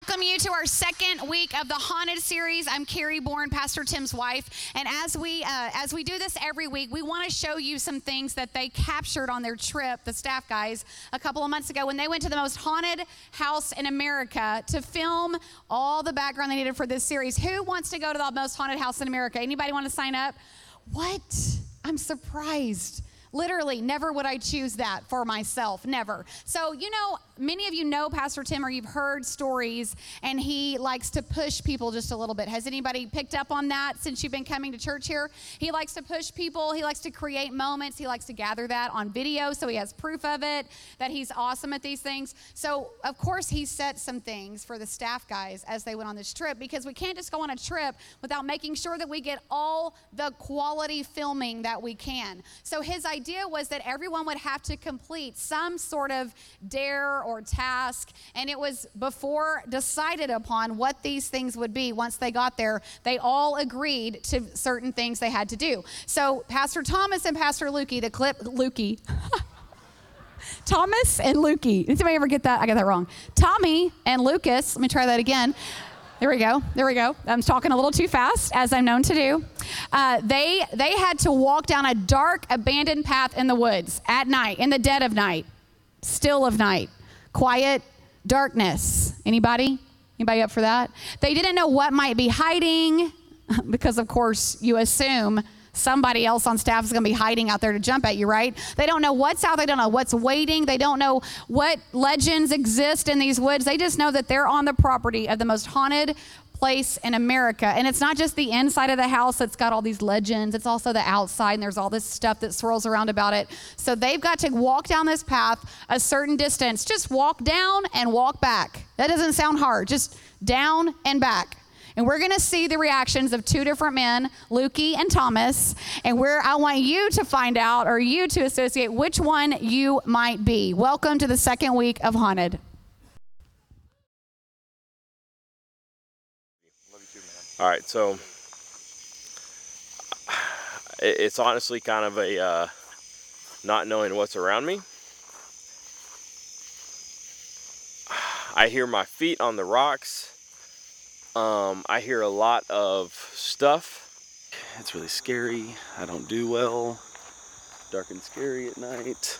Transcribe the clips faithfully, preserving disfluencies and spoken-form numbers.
welcome you to our second week of the Haunted series. I'm Carrie Bourne, Pastor Tim's wife, and as we uh, as we do this every week, we want to show you some things that they captured on their trip, the staff guys, a couple of months ago when they went to the most haunted house in America to film all the background they needed for this series. Who wants to go to the most haunted house in America? Anybody want to sign up? What? I'm surprised. Literally, never would I choose that for myself, never. So, you know, many of you know Pastor Tim or you've heard stories, and he likes to push people just a little bit. Has anybody picked up on that since you've been coming to church here? He likes to push people. He likes to create moments. He likes to gather that on video so he has proof of it, that he's awesome at these things. So, of course, he set some things for the staff guys as they went on this trip, because we can't just go on a trip without making sure that we get all the quality filming that we can. So his idea idea was that everyone would have to complete some sort of dare or task, and it was before decided upon what these things would be. Once they got there, they all agreed to certain things they had to do. So Pastor Thomas and Pastor Lukey, the clip, Lukey, Thomas and Lukey. Did anybody ever get that? I got that wrong. Tommy and Lucas, let me try that again. There we go. There we go. I'm talking a little too fast, as I'm known to do. Uh, they they had to walk down a dark, abandoned path in the woods at night, in the dead of night, still of night, quiet darkness. Anybody? Anybody up for that? They didn't know what might be hiding, because of course you assume somebody else on staff is going to be hiding out there to jump at you, right? They don't know what's out. They don't know what's waiting. They don't know what legends exist in these woods. They just know that they're on the property of the most haunted place in America. And it's not just the inside of the house that's got all these legends. It's also the outside, and there's all this stuff that swirls around about it. So they've got to walk down this path a certain distance. Just walk down and walk back. That doesn't sound hard. Just down and back. And we're going to see the reactions of two different men, Lukey and Thomas. And we're, I want you to find out, or you to associate, which one you might be. Welcome to the second week of Haunted. Love you too, man. All right, so it's honestly kind of a uh, not knowing what's around me. I hear my feet on the rocks. Um, I hear a lot of stuff. It's really scary. I don't do well. Dark and scary at night.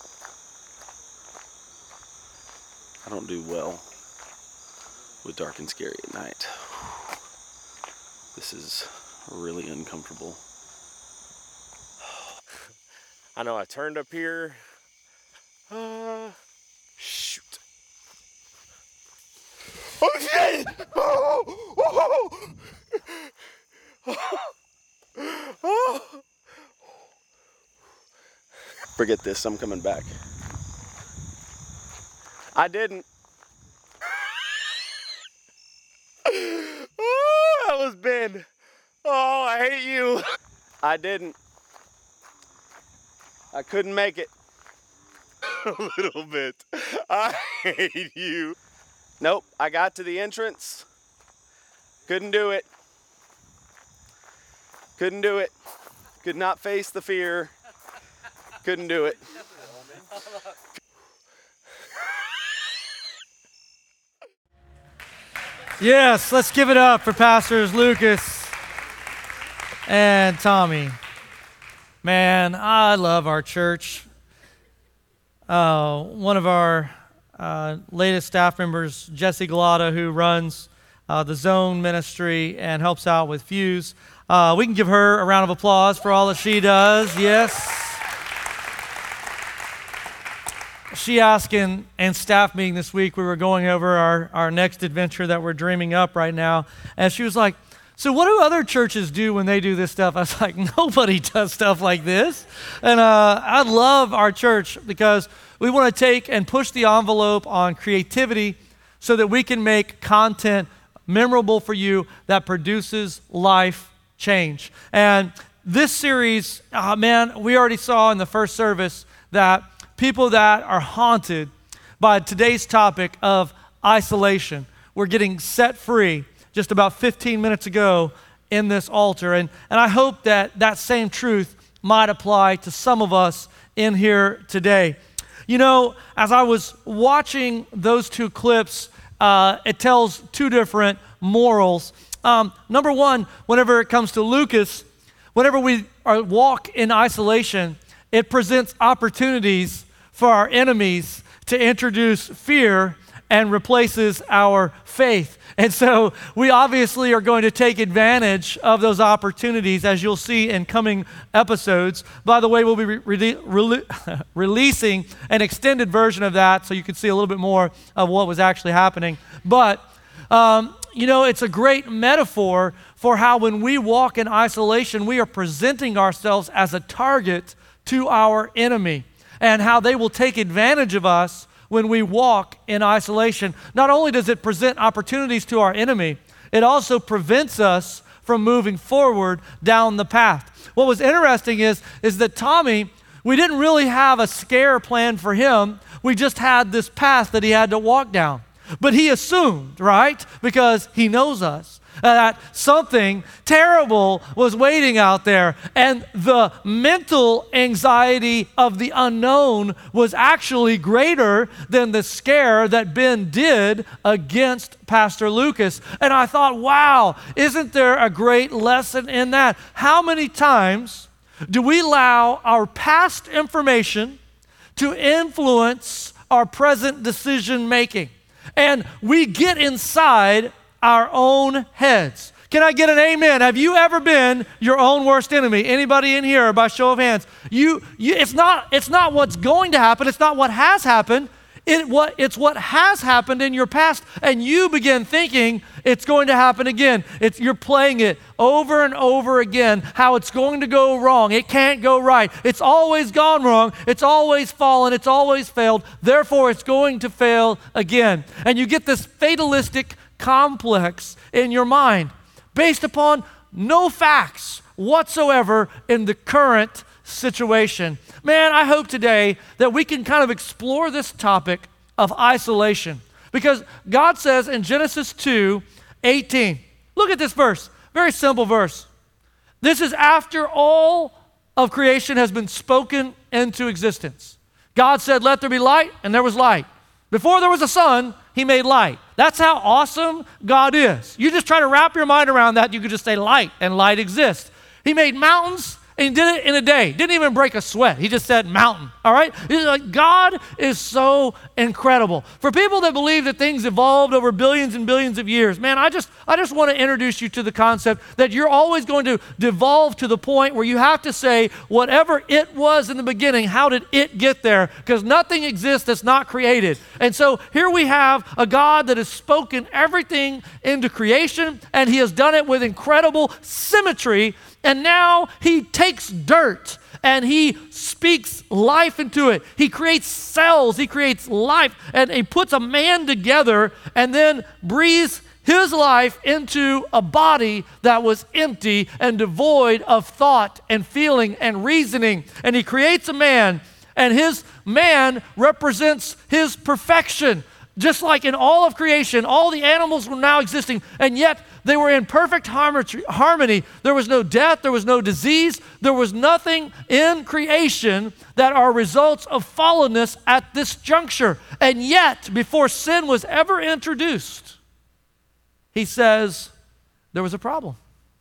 I don't do well with dark and scary at night. This is really uncomfortable. I know I turned up here. Uh, shoot. Oh shit! Oh, oh, oh. Oh. Forget this, I'm coming back. I didn't. Oh, that was Ben. Oh, I hate you. I didn't. I couldn't make it. A little bit. I hate you. Nope, I got to the entrance. Couldn't do it. Couldn't do it. Could not face the fear. Couldn't do it. Yes, let's give it up for Pastors Lucas and Tommy. Man, I love our church. Uh, one of our Uh, latest staff members, Jesse Galata, who runs uh, the Zone Ministry and helps out with Fuse. Uh, we can give her a round of applause for all that she does. Yes. She asked in, in staff meeting this week, we were going over our, our next adventure that we're dreaming up right now, and she was like, so what do other churches do when they do this stuff? I was like, nobody does stuff like this. And uh, I love our church because we want to take and push the envelope on creativity so that we can make content memorable for you that produces life change. And this series, oh man, we already saw in the first service that people that are haunted by today's topic of isolation, we're getting set free just about fifteen minutes ago in this altar. And, and I hope that that same truth might apply to some of us in here today. You know, as I was watching those two clips uh, it tells two different morals. Um, number one, whenever it comes to Lucas, whenever we are, walk in isolation, it presents opportunities for our enemies to introduce fear and replaces our faith. And so we obviously are going to take advantage of those opportunities, as you'll see in coming episodes. By the way, we'll be re- re- re- releasing an extended version of that so you can see a little bit more of what was actually happening. But, um, you know, it's a great metaphor for how when we walk in isolation, we are presenting ourselves as a target to our enemy, and how they will take advantage of us when we walk in isolation. Not only does it present opportunities to our enemy, it also prevents us from moving forward down the path. What was interesting is, is that Tommy, we didn't really have a scare plan for him. We just had this path that he had to walk down. But he assumed, right, because he knows us, that something terrible was waiting out there, and the mental anxiety of the unknown was actually greater than the scare that Ben did against Pastor Lucas. And I thought, wow, isn't there a great lesson in that? How many times do we allow our past information to influence our present decision making? And we get inside our own heads. Can I get an amen? Have you ever been your own worst enemy? Anybody in here, by show of hands? You, you it's not, it's not what's going to happen. It's not what has happened. It, what, it's what has happened in your past, and you begin thinking it's going to happen again. It's, you're playing it over and over again, how it's going to go wrong. It can't go right. It's always gone wrong. It's always fallen. It's always failed. Therefore, it's going to fail again. And you get this fatalistic complex in your mind based upon no facts whatsoever in the current situation. Man, I hope today that we can kind of explore this topic of isolation, because God says in Genesis two eighteen, look at this verse, very simple verse. This is after all of creation has been spoken into existence. God said, let there be light, and there was light. Before there was a sun, he made light. That's how awesome God is. You just try to wrap your mind around that, you could just say light, and light exists. He made mountains, and he did it in a day. Didn't even break a sweat. He just said mountain, all right? It's like God is so incredible. For people that believe that things evolved over billions and billions of years, man, I just, I just want to introduce you to the concept that you're always going to devolve to the point where you have to say, whatever it was in the beginning, how did it get there? Because nothing exists that's not created. And so here we have a God that has spoken everything into creation, and he has done it with incredible symmetry. And now he takes dirt and he speaks life into it. He creates cells, he creates life, and he puts a man together and then breathes his life into a body that was empty and devoid of thought and feeling and reasoning. And he creates a man, and his man represents his perfection. Just like in all of creation, all the animals were now existing, and yet they were in perfect harmony. There was no death, there was no disease, there was nothing in creation that are results of fallenness at this juncture. And yet, before sin was ever introduced, he says there was a problem.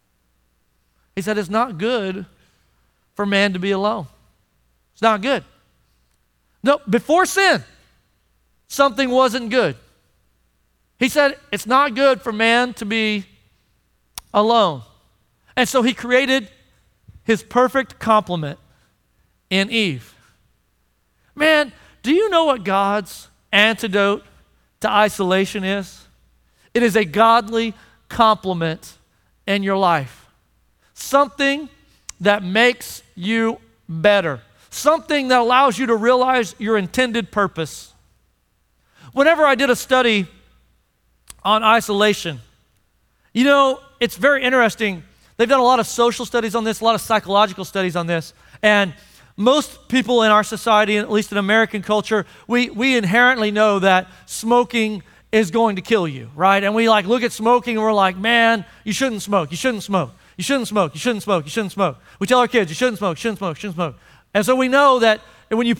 He said it's not good for man to be alone. It's not good. No, before sin, something wasn't good. He said it's not good for man to be alone. And so he created his perfect complement in Eve. Man, do you know what God's antidote to isolation is? It is a godly complement in your life. Something that makes you better. Something that allows you to realize your intended purpose. Whenever I did a study on isolation, you know, it's very interesting. They've done a lot of social studies on this, a lot of psychological studies on this, and most people in our society, at least in American culture, we, we inherently know that smoking is going to kill you, right? And we like look at smoking and we're like, man, you shouldn't smoke, you shouldn't smoke, you shouldn't smoke, you shouldn't smoke, you shouldn't smoke. We tell our kids, you shouldn't smoke, shouldn't smoke, shouldn't smoke. And so we know that when you put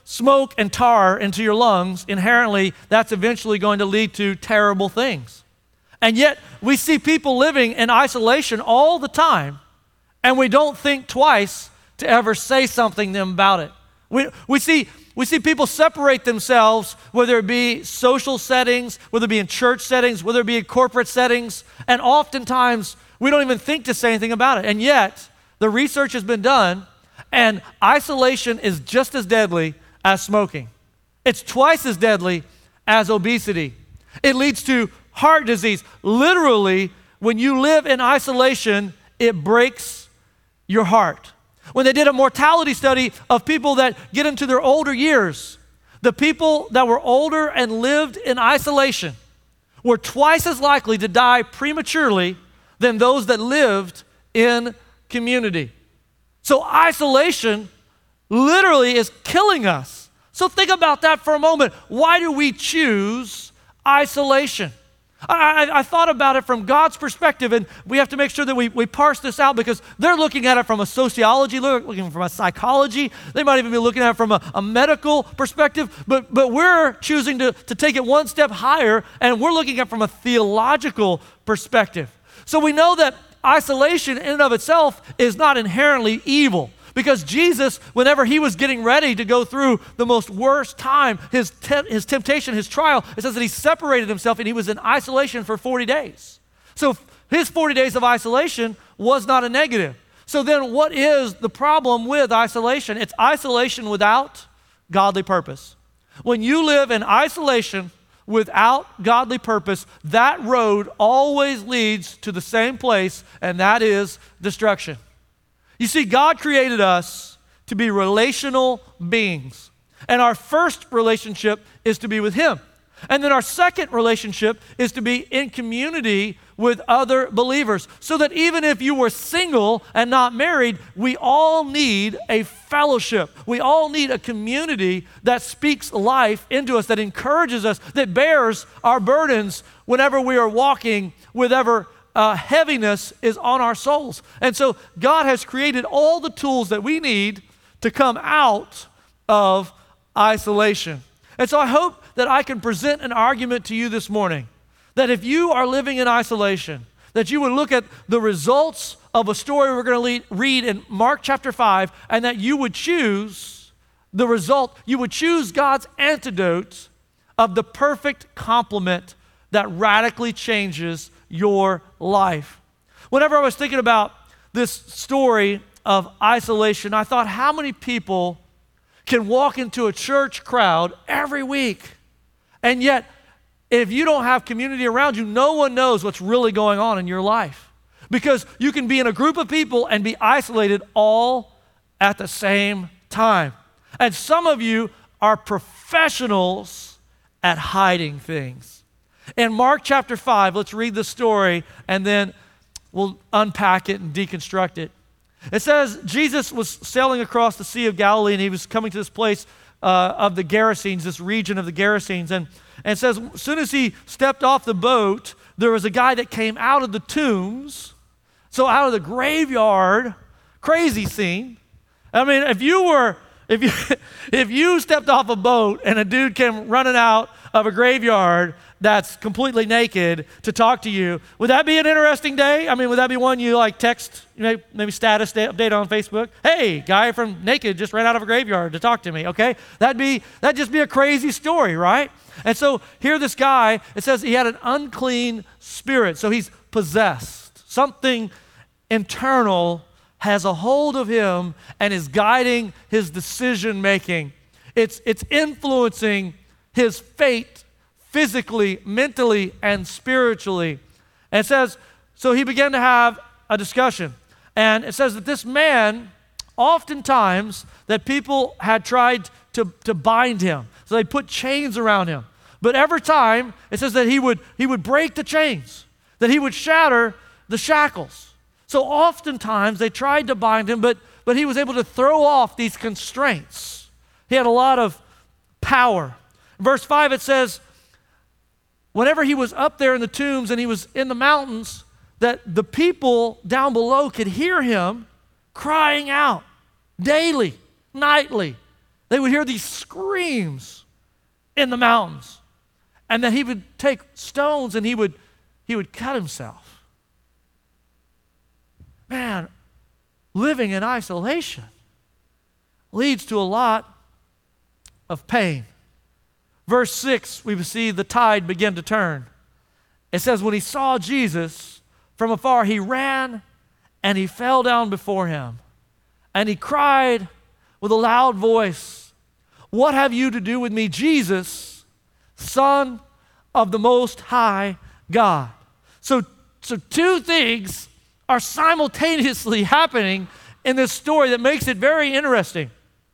smoke and tar into your lungs, inherently, that's eventually going to lead to terrible things. And yet, we see people living in isolation all the time, and we don't think twice to ever say something to them about it. We, we, see, we see people separate themselves, whether it be social settings, whether it be in church settings, whether it be in corporate settings, and oftentimes we don't even think to say anything about it. And yet, the research has been done, and isolation is just as deadly as smoking. It's twice as deadly as obesity. It leads to heart disease. Literally, when you live in isolation, it breaks your heart. When they did a mortality study of people that get into their older years, the people that were older and lived in isolation were twice as likely to die prematurely than those that lived in community. So isolation literally is killing us. So think about that for a moment. Why do we choose isolation? I, I, I thought about it from God's perspective, and we have to make sure that we, we parse this out because they're looking at it from a sociology, looking from a psychology. They might even be looking at it from a, a medical perspective, but, but we're choosing to, to take it one step higher, and we're looking at it from a theological perspective. So we know that isolation in and of itself is not inherently evil. Because Jesus, whenever he was getting ready to go through the most worst time, his, te- his temptation, his trial, it says that he separated himself and he was in isolation for forty days. So his forty days of isolation was not a negative. So then what is the problem with isolation? It's isolation without godly purpose. When you live in isolation without godly purpose, that road always leads to the same place, and that is destruction. You see, God created us to be relational beings. And our first relationship is to be with him. And then our second relationship is to be in community with other believers. So that even if you were single and not married, we all need a fellowship. We all need a community that speaks life into us, that encourages us, that bears our burdens whenever we are walking with ever Uh, heaviness is on our souls. And so God has created all the tools that we need to come out of isolation. And so I hope that I can present an argument to you this morning that if you are living in isolation, that you would look at the results of a story we're going to read in Mark chapter five, and that you would choose the result, you would choose God's antidote of the perfect complement that radically changes your life. Whenever I was thinking about this story of isolation, I thought, how many people can walk into a church crowd every week, and yet if you don't have community around you, no one knows what's really going on in your life, because you can be in a group of people and be isolated all at the same time. And some of you are professionals at hiding things. In Mark chapter five, let's read the story and then we'll unpack it and deconstruct it. It says Jesus was sailing across the Sea of Galilee, and he was coming to this place uh, of the Gerasenes, this region of the Gerasenes. And, and it says as soon as he stepped off the boat, there was a guy that came out of the tombs, so out of the graveyard, crazy scene. I mean, if you were, if you, if you stepped off a boat and a dude came running out of a graveyard that's completely naked to talk to you, would that be an interesting day? I mean, would that be one you like text, you know, maybe status update on Facebook? Hey, guy from naked just ran out of a graveyard to talk to me, okay? That'd be, that'd just be a crazy story, right? And so here this guy, it says he had an unclean spirit, so he's possessed. Something internal has a hold of him and is guiding his decision making. It's, it's influencing his fate physically, mentally, and spiritually. And it says, so he began to have a discussion. And it says that this man, oftentimes, that people had tried to, to bind him. So they put chains around him. But every time, it says that he would, he would break the chains, that he would shatter the shackles. So oftentimes, they tried to bind him, but, but he was able to throw off these constraints. He had a lot of power. In verse five, it says, whenever he was up there in the tombs and he was in the mountains, that the people down below could hear him crying out daily, nightly. They would hear these screams in the mountains. And then he would take stones and he would, he would cut himself. Man, living in isolation leads to a lot of pain. Verse six, we see the tide begin to turn. It says, when he saw Jesus from afar, he ran and he fell down before him. And he cried with a loud voice, "What have you to do with me, Jesus, Son of the Most High God?" So, so two things are simultaneously happening in this story that makes it very interesting.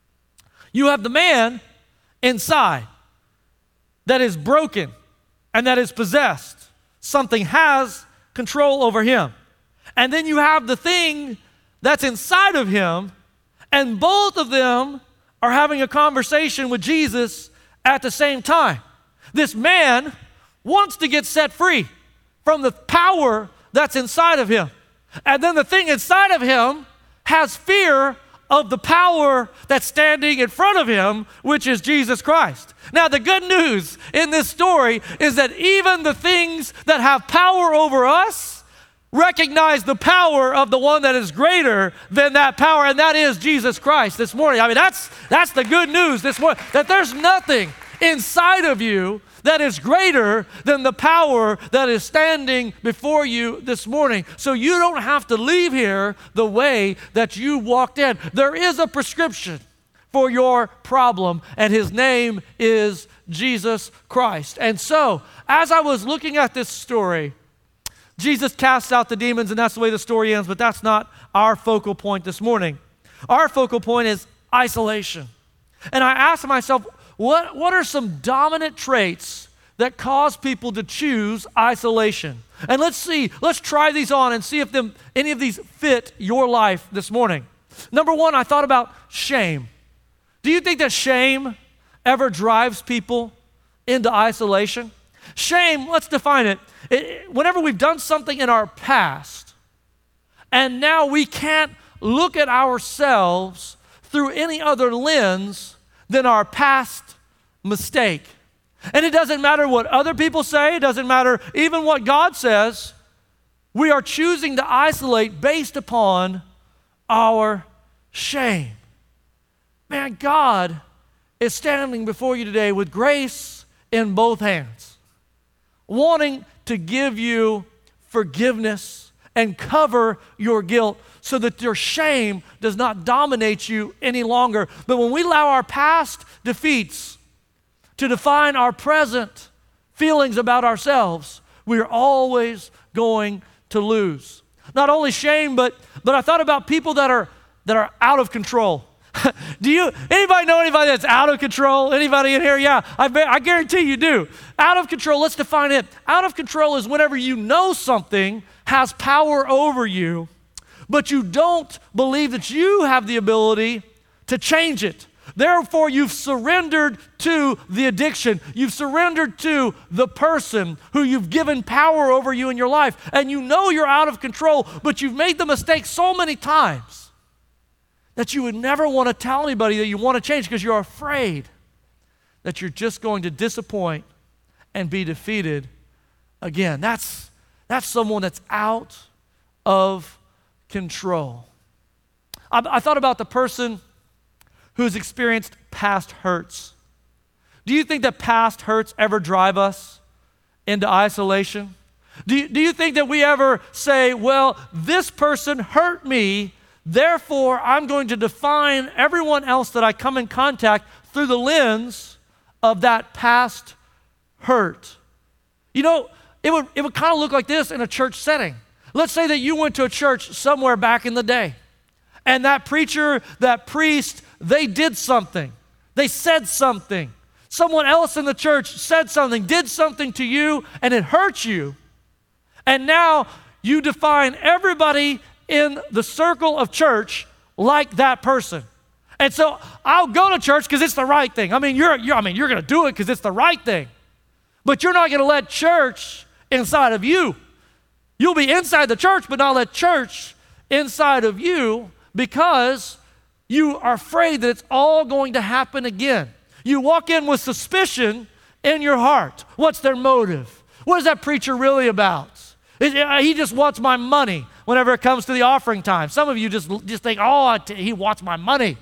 You have the man inside that is broken and that is possessed. Something has control over him. And then you have the thing that's inside of him, and both of them are having a conversation with Jesus at the same time. This man wants to get set free from the power that's inside of him. And then the thing inside of him has fear of the power that's standing in front of him, which is Jesus Christ. Now, the good news in this story is that even the things that have power over us recognize the power of the one that is greater than that power, and that is Jesus Christ this morning. I mean, that's, that's the good news this morning, that there's nothing inside of you that is greater than the power that is standing before you this morning. So you don't have to leave here the way that you walked in. There is a prescription for your problem, and his name is Jesus Christ. And so, as I was looking at this story, Jesus casts out the demons, and that's the way the story ends, but that's not our focal point this morning. Our focal point is isolation. And I asked myself, What, what are some dominant traits that cause people to choose isolation? And let's see, let's try these on and see if them, any of these fit your life this morning. Number one, I thought about shame. Do you think that shame ever drives people into isolation? Shame, let's define it. it. Whenever we've done something in our past, and now we can't look at ourselves through any other lens than our past mistake. And it doesn't matter what other people say, it doesn't matter even what God says, we are choosing to isolate based upon our shame. Man, God is standing before you today with grace in both hands, wanting to give you forgiveness and cover your guilt so that your shame does not dominate you any longer. But when we allow our past defeats to define our present feelings about ourselves, we're always going to lose. Not only shame, but but I thought about people that are that are out of control. Do you, anybody know anybody that's out of control? Anybody in here? Yeah, I, bet, I guarantee you do. Out of control, let's define it. Out of control is whenever you know something has power over you, but you don't believe that you have the ability to change it. Therefore, you've surrendered to the addiction. You've surrendered to the person who you've given power over you in your life. And you know you're out of control, but you've made the mistake so many times that you would never want to tell anybody that you want to change because you're afraid that you're just going to disappoint and be defeated again. That's, that's someone that's out of control. I, I thought about the person who's experienced past hurts. Do you think that past hurts ever drive us into isolation? Do you, do you think that we ever say, well, this person hurt me, therefore I'm going to define everyone else that I come in contact through the lens of that past hurt? You know, it would, it would kind of look like this in a church setting. Let's say that you went to a church somewhere back in the day, and that preacher, that priest, they did something. They said something. Someone else in the church said something, did something to you, and it hurt you. And now you define everybody in the circle of church like that person. And so I'll go to church because it's the right thing. I mean, you're, you're I mean, you're going to do it because it's the right thing. But you're not going to let church inside of you. You'll be inside the church, but not let church inside of you, because You are afraid that it's all going to happen again. You walk in with suspicion in your heart. What's their motive? What is that preacher really about? He just wants my money whenever it comes to the offering time. Some of you just, just think, oh, he wants my money.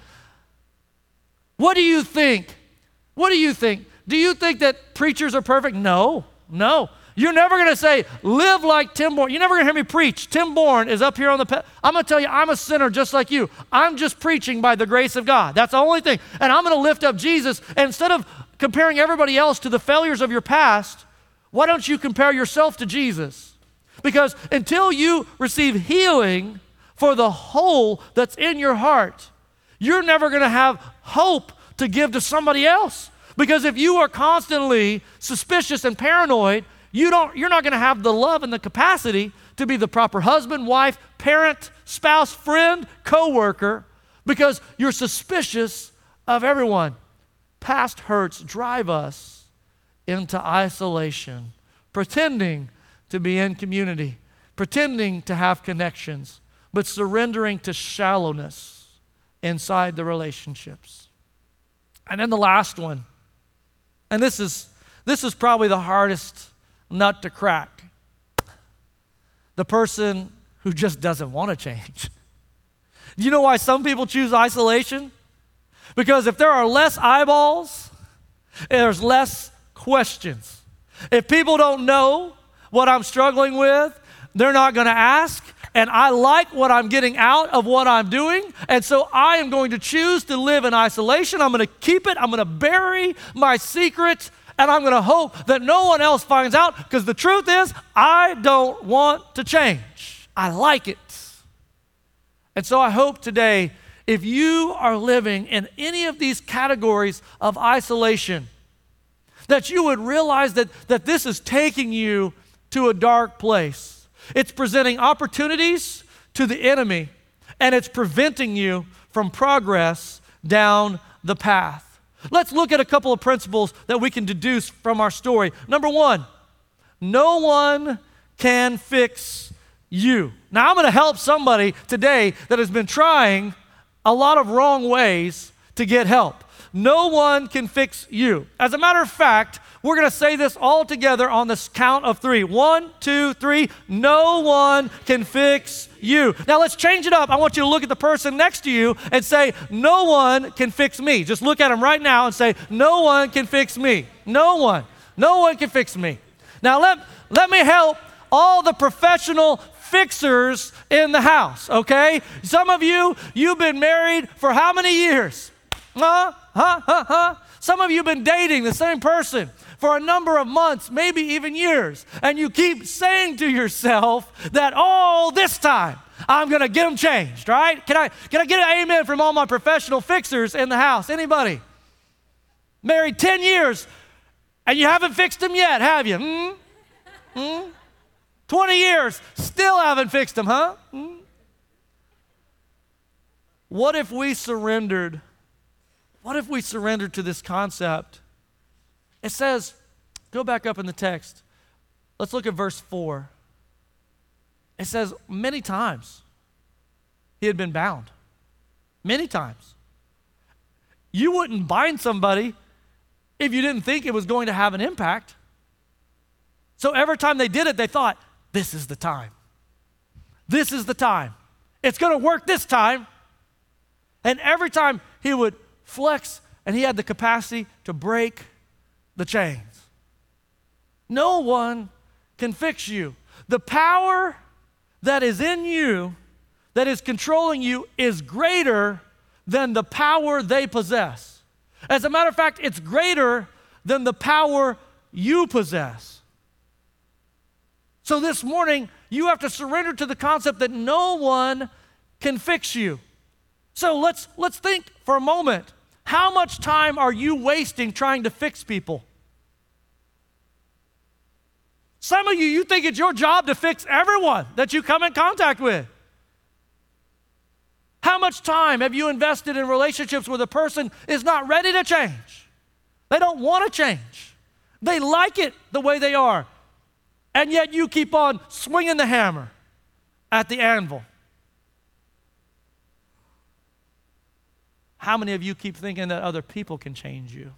What do you think? What do you think? Do you think that preachers are perfect? No, no. You're never going to say, live like Tim Bourne. You're never going to hear me preach. Tim Bourne is up here on the, pe- I'm going to tell you, I'm a sinner just like you. I'm just preaching by the grace of God. That's the only thing. And I'm going to lift up Jesus. And instead of comparing everybody else to the failures of your past, why don't you compare yourself to Jesus? Because until you receive healing for the hole that's in your heart, you're never going to have hope to give to somebody else. Because if you are constantly suspicious and paranoid, you don't, you're not going to have the love and the capacity to be the proper husband, wife, parent, spouse, friend, coworker, because you're suspicious of everyone. Past hurts drive us into isolation, pretending to be in community, pretending to have connections, but surrendering to shallowness inside the relationships. And then the last one, and this is this is probably the hardest nut to crack. The person who just doesn't want to change. Do you know why some people choose isolation? Because if there are less eyeballs, there's less questions. If people don't know what I'm struggling with, they're not going to ask. And I like what I'm getting out of what I'm doing. And so I am going to choose to live in isolation. I'm going to keep it. I'm going to bury my secret. And I'm going to hope that no one else finds out, because the truth is, I don't want to change. I like it. And so I hope today, if you are living in any of these categories of isolation, that you would realize that, that this is taking you to a dark place. It's presenting opportunities to the enemy, and it's preventing you from progress down the path. Let's look at a couple of principles that we can deduce from our story. Number one, no one can fix you. Now, I'm going to help somebody today that has been trying a lot of wrong ways to get help. No one can fix you. As a matter of fact, we're going to say this all together on this count of three. One, two, three. No one can fix you. Now let's change it up. I want you to look at the person next to you and say, no one can fix me. Just look at him right now and say, no one can fix me. No one. No one can fix me. Now let, let me help all the professional fixers in the house, okay? Some of you, you've been married for how many years? Huh? Huh? Huh? Huh? Some of you have been dating the same person for a number of months, maybe even years, and you keep saying to yourself that, oh, this time I'm going to get them changed, right? Can I, can I get an amen from all my professional fixers in the house? Anybody? Married ten years, and you haven't fixed them yet, have you? Hmm? Hmm? twenty years, still haven't fixed them, huh? Hmm? What if we surrendered? What if we surrendered to this concept? It says, go back up in the text. Let's look at verse four. It says, many times he had been bound. Many times. You wouldn't bind somebody if you didn't think it was going to have an impact. So every time they did it, they thought, this is the time. This is the time. It's going to work this time. And every time he would flex, and he had the capacity to break the chains. No one can fix you. The power that is in you, that is controlling you, is greater than the power they possess. As a matter of fact, it's greater than the power you possess. So this morning, you have to surrender to the concept that no one can fix you. So let's, let's think for a moment. How much time are you wasting trying to fix people? Some of you, you think it's your job to fix everyone that you come in contact with. How much time have you invested in relationships where the person is not ready to change? They don't want to change. They like it the way they are. And yet you keep on swinging the hammer at the anvil. how many of you keep thinking that other people can change you?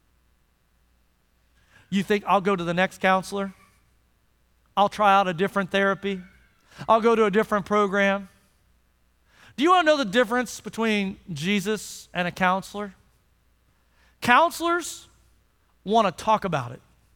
You think, I'll go to the next counselor. I'll try out a different therapy. I'll go to a different program. Do you want to know the difference between Jesus and a counselor? Counselors want to talk about it.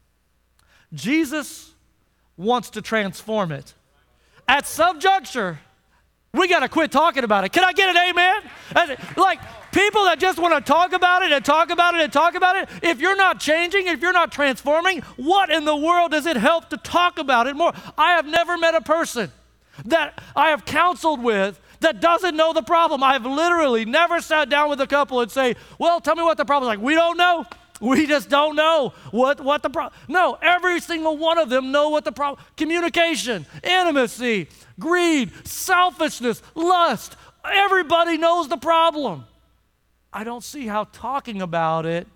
Jesus wants to transform it. At some juncture, we got to quit talking about it. Can I get an amen? Like, people that just want to talk about it and talk about it and talk about it, if you're not changing, if you're not transforming, what in the world does it help to talk about it more? I have never met a person that I have counseled with that doesn't know the problem. I've literally never sat down with a couple and say, well, tell me what the problem is. Like, we don't know. We just don't know what, what the problem. No, every single one of them know what the problem. Communication, intimacy, greed, selfishness, lust. Everybody knows the problem. I don't see how talking about it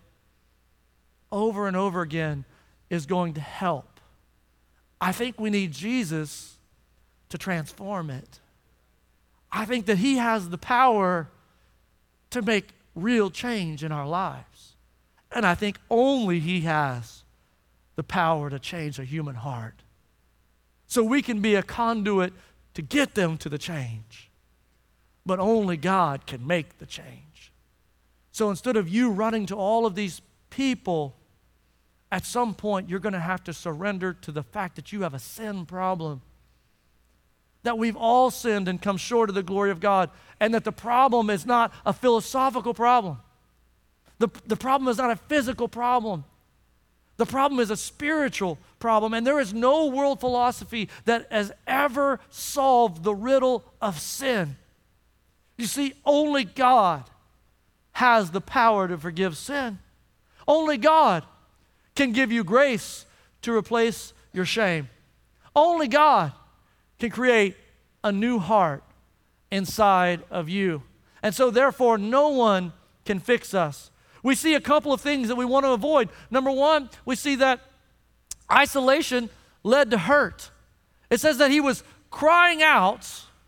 over and over again is going to help. I think we need Jesus to transform it. I think that he has the power to make real change in our lives. And I think only he has the power to change a human heart. So we can be a conduit to get them to the change. But only God can make the change. So instead of you running to all of these people, at some point you're going to have to surrender to the fact that you have a sin problem. That we've all sinned and come short of the glory of God, and that the problem is not a philosophical problem. The, the problem is not a physical problem. The problem is a spiritual problem, and there is no world philosophy that has ever solved the riddle of sin. You see, only God has the power to forgive sin. Only God can give you grace to replace your shame. Only God can create a new heart inside of you. And so therefore, no one can fix us. We see a couple of things that we want to avoid. Number one, we see that isolation led to hurt. It says that he was crying out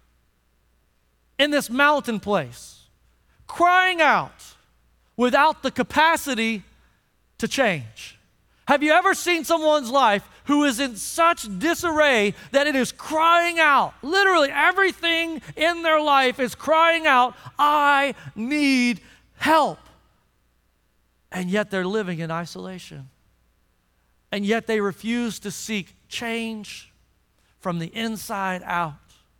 in this mountain place, crying out without the capacity to change. Have you ever seen someone's life who is in such disarray that it is crying out? Literally everything in their life is crying out, I need help. And yet they're living in isolation. And yet they refuse to seek change from the inside out.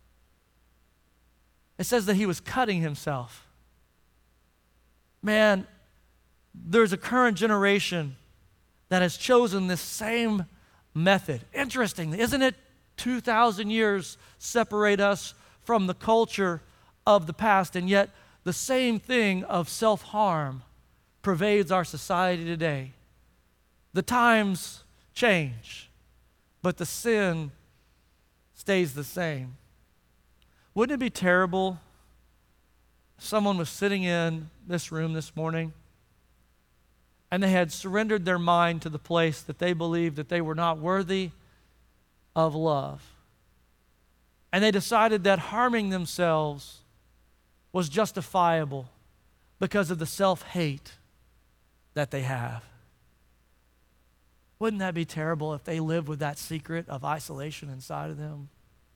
It says that he was cutting himself. Man, there's a current generation that has chosen this same method. Interesting, isn't it? two thousand years separate us from the culture of the past, and yet the same thing of self-harm pervades our society today. The times change, but the sin stays the same. Wouldn't it be terrible if someone was sitting in this room this morning and they had surrendered their mind to the place that they believed that they were not worthy of love. And they decided that harming themselves was justifiable because of the self-hate that they have. Wouldn't that be terrible if they lived with that secret of isolation inside of them?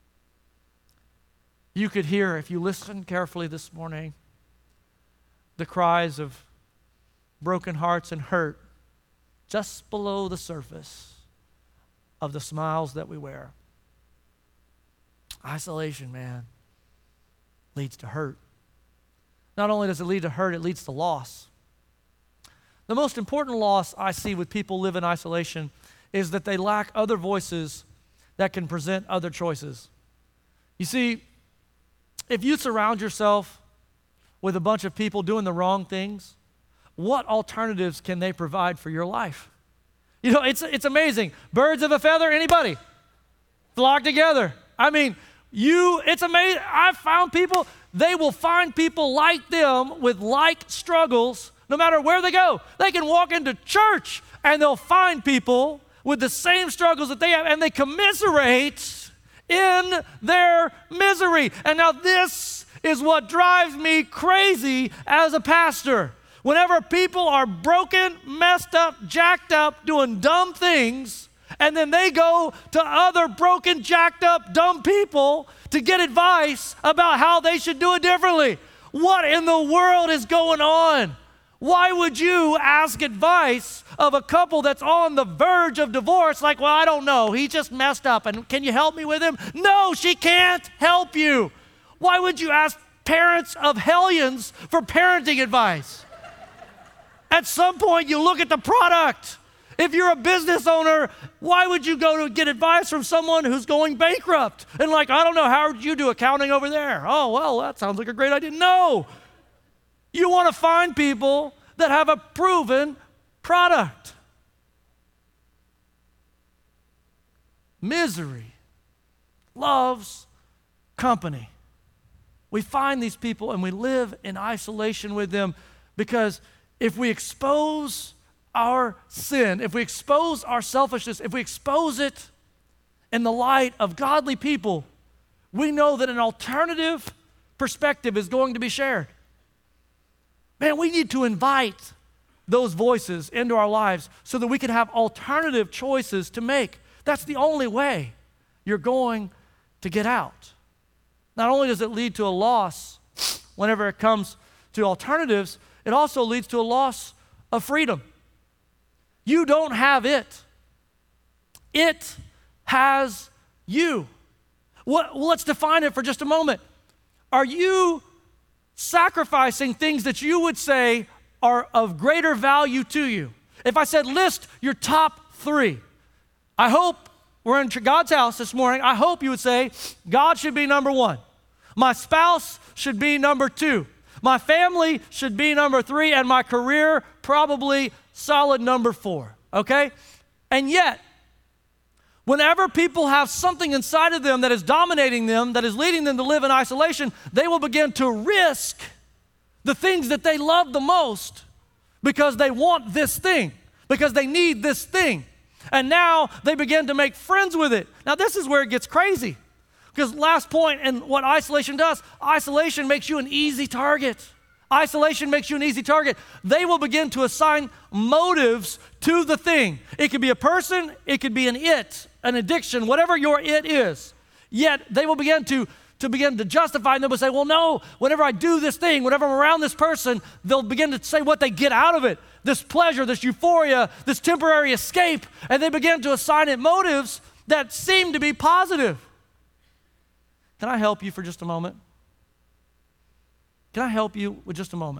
You could hear, if you listen carefully this morning, the cries of broken hearts and hurt just below the surface of the smiles that we wear. Isolation, man, leads to hurt. Not only does it lead to hurt, it leads to loss. The most important loss I see with people who live in isolation is that they lack other voices that can present other choices. You see, if you surround yourself with a bunch of people doing the wrong things, what alternatives can they provide for your life? You know, it's, it's amazing. Birds of a feather, anybody? Flock together. I mean, you, it's amazing. I've found people, they will find people like them with like struggles no matter where they go. They can walk into church and they'll find people with the same struggles that they have, and they commiserate in their misery. And now this is what drives me crazy as a pastor. Whenever people are broken, messed up, jacked up, doing dumb things, and then they go to other broken, jacked up, dumb people to get advice about how they should do it differently. What in the world is going on? Why would you ask advice of a couple that's on the verge of divorce? Like, well, I don't know. He just messed up, and can you help me with him? No, she can't help you. Why would you ask parents of hellions for parenting advice? At some point, you look at the product. If you're a business owner, why would you go to get advice from someone who's going bankrupt? And like, I don't know, how would you do accounting over there? Oh, well, that sounds like a great idea. No. You want to find people that have a proven product. Misery loves company. We find these people and we live in isolation with them because if we expose our sin, if we expose our selfishness, if we expose it in the light of godly people, we know that an alternative perspective is going to be shared. Man, we need to invite those voices into our lives so that we can have alternative choices to make. That's the only way you're going to get out. Not only does it lead to a loss whenever it comes to alternatives, it also leads to a loss of freedom. You don't have it. It has you. What, well, let's define it for just a moment. Are you sacrificing things that you would say are of greater value to you? If I said list your top three, I hope we're in God's house this morning. I hope you would say God should be number one. My spouse should be number two. My family should be number three, and my career probably solid number four, okay? And yet, whenever people have something inside of them that is dominating them, that is leading them to live in isolation, they will begin to risk the things that they love the most because they want this thing, because they need this thing. And now they begin to make friends with it. Now, this is where it gets crazy. Because last point, and what isolation does, isolation makes you an easy target. Isolation makes you an easy target. They will begin to assign motives to the thing. It could be a person, it could be an it, an addiction, whatever your it is. Yet they will begin to, to begin to justify, and they will say, well, no, whenever I do this thing, whenever I'm around this person, they'll begin to say what they get out of it, this pleasure, this euphoria, this temporary escape, and they begin to assign it motives that seem to be positive. Can I help you for just a moment? Can I help you with just a moment?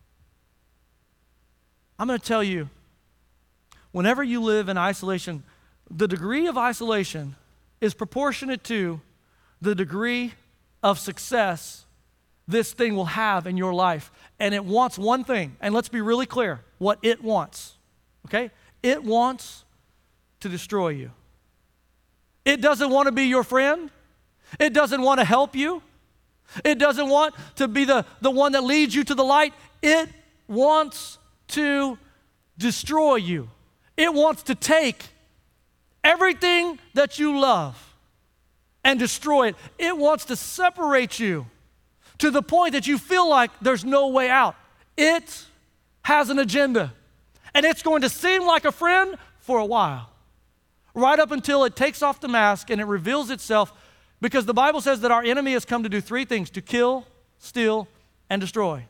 I'm going to tell you, whenever you live in isolation, the degree of isolation is proportionate to the degree of success this thing will have in your life. And it wants one thing, and let's be really clear what it wants, okay? It wants to destroy you. It doesn't want to be your friend. It doesn't want to help you. It doesn't want to be the, the one that leads you to the light. It wants to destroy you. It wants to take everything that you love and destroy it. It wants to separate you to the point that you feel like there's no way out. It has an agenda, and it's going to seem like a friend for a while, right up until it takes off the mask and it reveals itself. Because the Bible says that our enemy has come to do three things: to kill, steal, and destroy.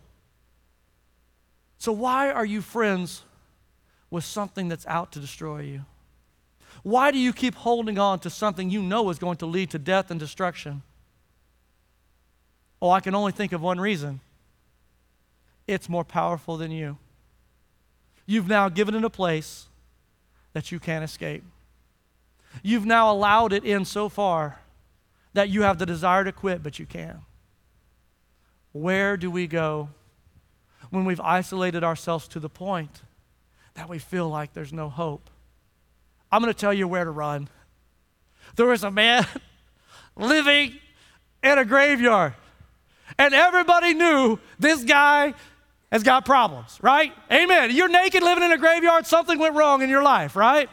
So why are you friends with something that's out to destroy you? Why do you keep holding on to something you know is going to lead to death and destruction? Oh, I can only think of one reason. It's more powerful than you. You've now given it a place that you can't escape. You've now allowed it in so far that you have the desire to quit, but you can't. Where do we go when we've isolated ourselves to the point that we feel like there's no hope? I'm going to tell you where to run. There was a man living in a graveyard, and everybody knew this guy has got problems, right? Amen. You're naked living in a graveyard, something went wrong in your life, right?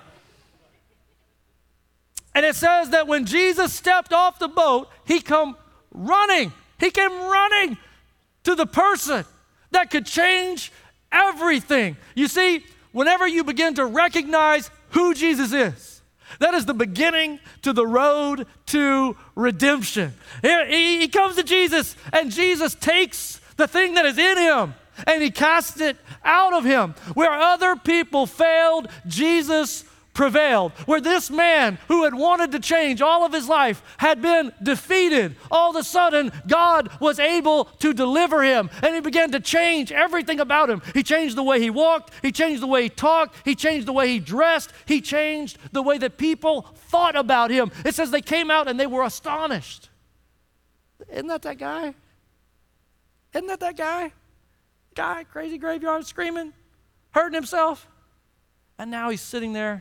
And it says that when Jesus stepped off the boat, he come running He came running to the person that could change everything. You see, whenever you begin to recognize who Jesus is, that is the beginning to the road to redemption. He, he comes to Jesus, and Jesus takes the thing that is in him and he casts it out of him. Where other people failed, Jesus prevailed. Where this man who had wanted to change all of his life had been defeated, all of a sudden God was able to deliver him, and he began to change everything about him. He changed the way he walked, he changed the way he talked, he changed the way he dressed, he changed the way that people thought about him. It says they came out and they were astonished. Isn't that that guy? Isn't that that guy? Guy, crazy graveyard, screaming, hurting himself. And now he's sitting there,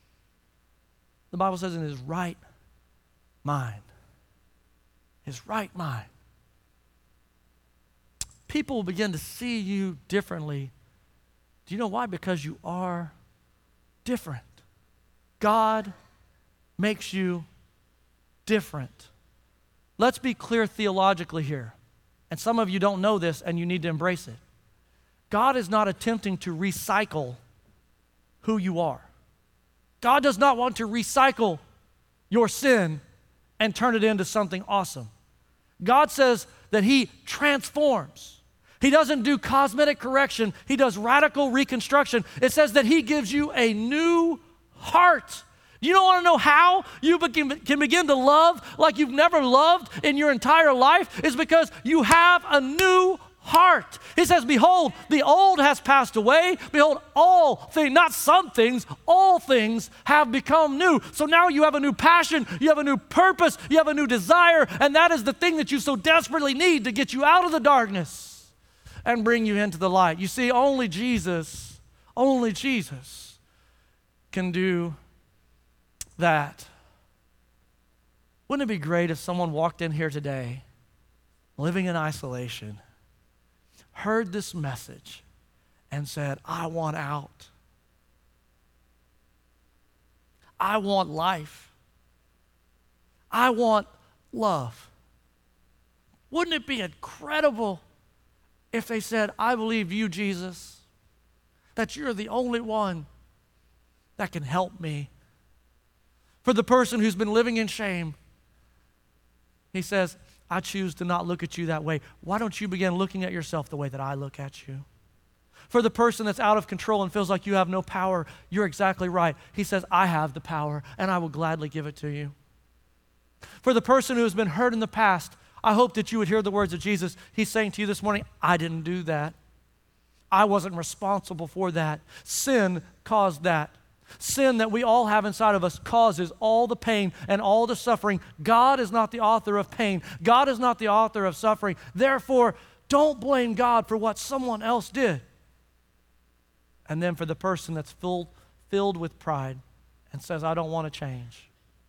the Bible says, in his right mind. His right mind. People will begin to see you differently. Do you know why? Because you are different. God makes you different. Let's be clear theologically here. And some of you don't know this, and you need to embrace it. God is not attempting to recycle who you are. God does not want to recycle your sin and turn it into something awesome. God says that he transforms. He doesn't do cosmetic correction. He does radical reconstruction. It says that he gives you a new heart. You don't want to know how you can begin to love like you've never loved in your entire life? Is because you have a new heart. He says, behold, the old has passed away. Behold, all things, not some things, all things have become new. So now you have a new passion, you have a new purpose, you have a new desire, and that is the thing that you so desperately need to get you out of the darkness and bring you into the light. You see, only Jesus, only Jesus can do that. Wouldn't it be great if someone walked in here today, living in isolation, heard this message and said, I want out. I want life. I want love. Wouldn't it be incredible if they said, I believe you, Jesus, that you're the only one that can help me. For the person who's been living in shame, he says, I choose to not look at you that way. Why don't you begin looking at yourself the way that I look at you? For the person that's out of control and feels like you have no power, you're exactly right. He says, I have the power, and I will gladly give it to you. For the person who has been hurt in the past, I hope that you would hear the words of Jesus. He's saying to you this morning, I didn't do that. I wasn't responsible for that. Sin caused that. Sin that we all have inside of us causes all the pain and all the suffering. God is not the author of pain. God is not the author of suffering. Therefore, don't blame God for what someone else did. And then for the person that's filled, filled with pride and says, I don't want to change,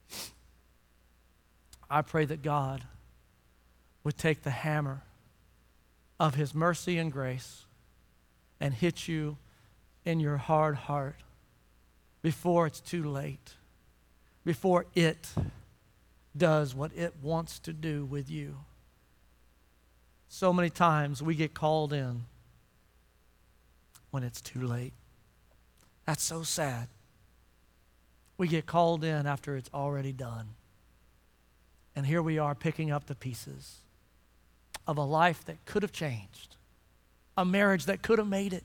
I pray that God would take the hammer of his mercy and grace and hit you in your hard heart before it's too late, before it does what it wants to do with you. So many times we get called in when it's too late. That's so sad. We get called in after it's already done. And here we are picking up the pieces of a life that could have changed, a marriage that could have made it,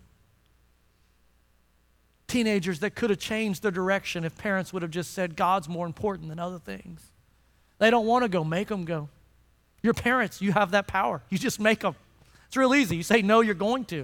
teenagers that could have changed their direction if parents would have just said, God's more important than other things. They don't want to go, make them go. Your parents, you have that power. You just make them. It's real easy. You say, no, you're going to.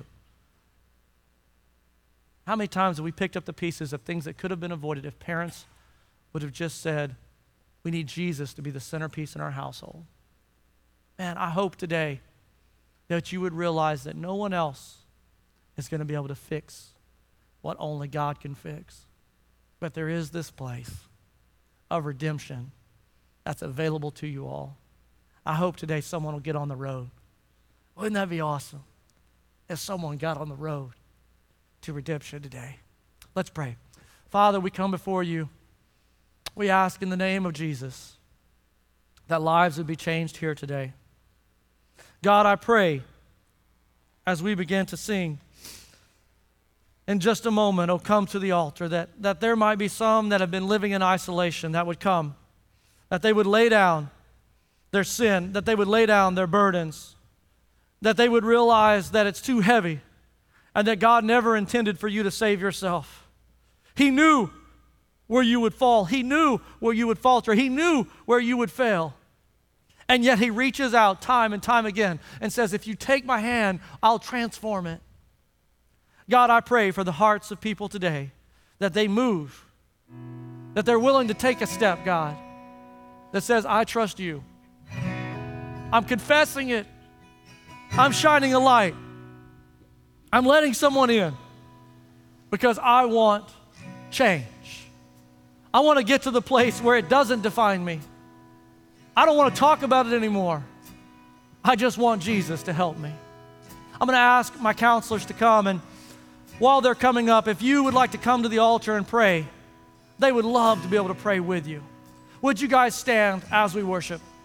How many times have we picked up the pieces of things that could have been avoided if parents would have just said, we need Jesus to be the centerpiece in our household? Man, I hope today that you would realize that no one else is going to be able to fix what only God can fix. But there is this place of redemption that's available to you all. I hope today someone will get on the road. Wouldn't that be awesome if someone got on the road to redemption today? Let's pray. Father, we come before you. We ask in the name of Jesus that lives would be changed here today. God, I pray as we begin to sing, in just a moment, oh, come to the altar, that, that there might be some that have been living in isolation that would come, that they would lay down their sin, that they would lay down their burdens, that they would realize that it's too heavy and that God never intended for you to save yourself. He knew where you would fall. He knew where you would falter. He knew where you would fail. And yet he reaches out time and time again and says, if you take my hand, I'll transform it. God, I pray for the hearts of people today that they move, that they're willing to take a step, God, that says, I trust you. I'm confessing it. I'm shining a light. I'm letting someone in because I want change. I want to get to the place where it doesn't define me. I don't want to talk about it anymore. I just want Jesus to help me. I'm going to ask my counselors to come, and while they're coming up, if you would like to come to the altar and pray, they would love to be able to pray with you. Would you guys stand as we worship?